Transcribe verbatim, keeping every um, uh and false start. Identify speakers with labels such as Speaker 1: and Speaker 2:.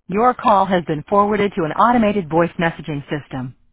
Speaker 1: Your call has been forwarded to an automated voice messaging system.